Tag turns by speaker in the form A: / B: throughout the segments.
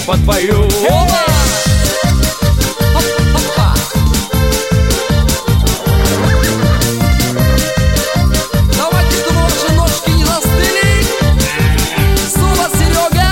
A: подпою.
B: Давайте, чтобы ваши ножки не застыли. Снова Серега.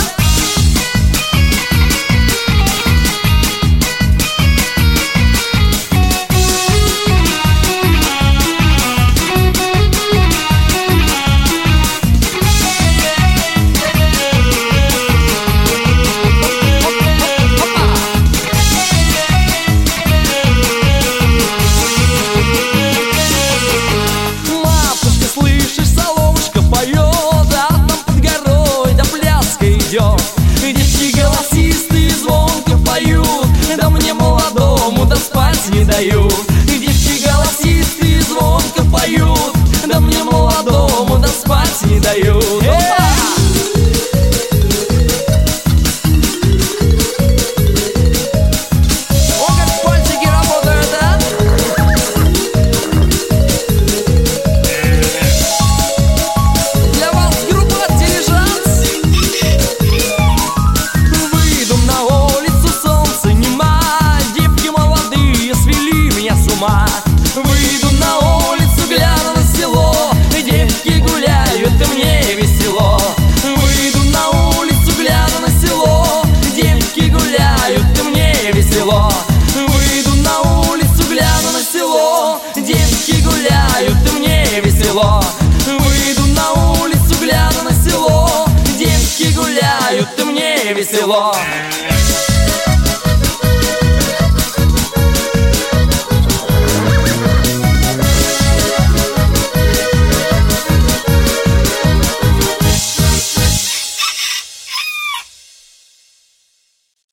A: Девки голосистые звонко поют, да мне молодому да спать не дают. Девки голосистые звонко поют, да мне молодому да спать не дают. Выйду на улицу, гляну на село, девки гуляют, и мне весело. Выйду на улицу, гляну на село, девки гуляют, и мне весело. Выйду на улицу, гляну на село, девки гуляют, и мне весело. Выйду на улицу, гляну на село, девки гуляют, и мне весело.